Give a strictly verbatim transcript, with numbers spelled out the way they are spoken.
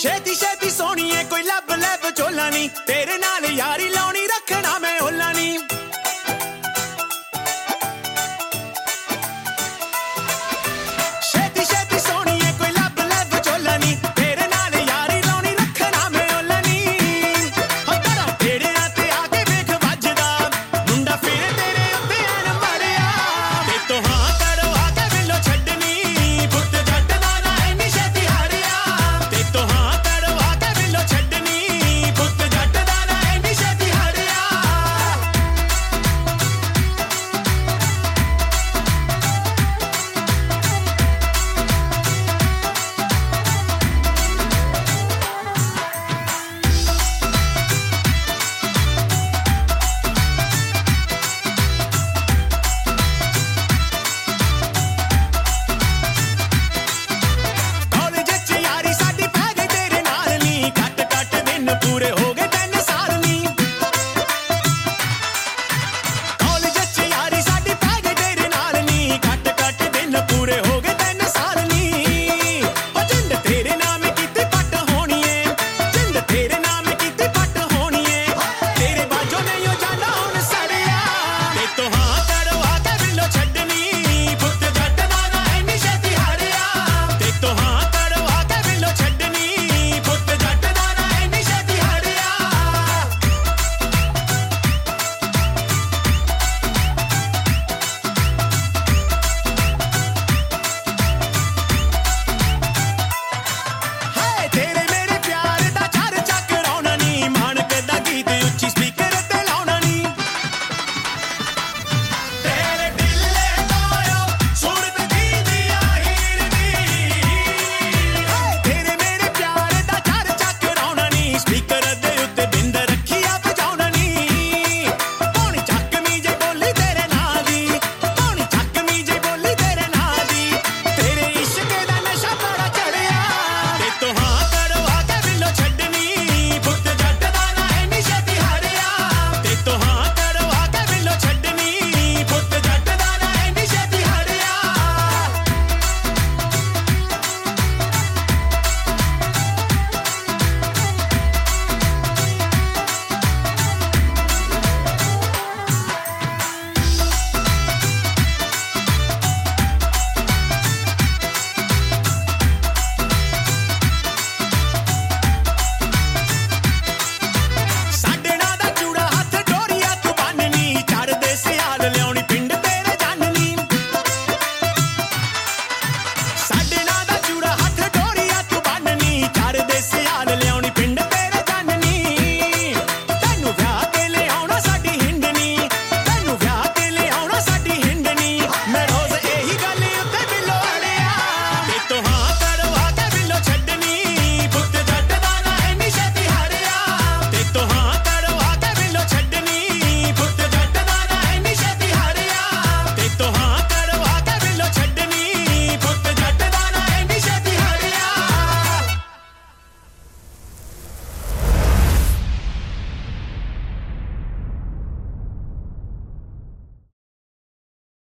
ਛੇਤੀ ਛੇਤੀ ਸੋਹਣੀਏ ਕੋਈ ਲੱਭ ਲੈ ਵਿਚੋਲਾ ਨੀ, ਤੇਰੇ ਨਾਲ ਯਾਰੀ ਲਾਉਣੀ ਰੱਖਣਾ ਮੈਂ ਓਲਾ ਨੀ। ਛੇਤੀ ਛੇਤੀ ਸੋਹਣੀਏ ਕੋਈ ਲੱਭ ਲੈ ਵਿਚੋਲਾ ਨੀ, ਤੇਰੇ ਨਾਲ ਯਾਰੀ ਲਾਉਣੀ ਰੱਖਣਾ ਮੈਂ ਓਲਾ ਨੀ। ਹੱਥਾਂ ਤੇੜਿਆਂ ਤੇ ਆ ਕੇ ਵੇਖ ਵੱਜਦਾ ਮੁੰਡਾ ਫਿਰ ਤੇਰੇ ਉੱਤੇ ਐਨ ਮਰਿਆ। ਤੇ ਤੂੰ ਹਾਂ ਕਰੋ ਆ ਕੇ ਮੈਨੂੰ ਛੱਡਣੀ, ਪੁੱਤ ਜੱਟ ਦਾ ਨਾ ਇੰਨੀ ਛੇਤੀ ਹਾਰਿਆ। ਤੇ ਤੂੰ ਹਾਂ ਕਰੋ ਆ ਕੇ ਮੈਨੂੰ ਛੱਡਣੀ, ਪੁੱਤ ਜੱਟ ਦਾ ਨਾ ਇੰਨੀ ਛੇਤੀ ਹਾਰਿਆ। ਕਾਲਜ ਚ ਯਾਰੀ ਸਾਡੀ ਪੈ ਗਈ ਤੇਰੇ ਨਾਲ ਨੀ, ਕੱਟ ਕੱਟ ਦਿਨ ਪੂਰੇ ਹੋ ਗਏ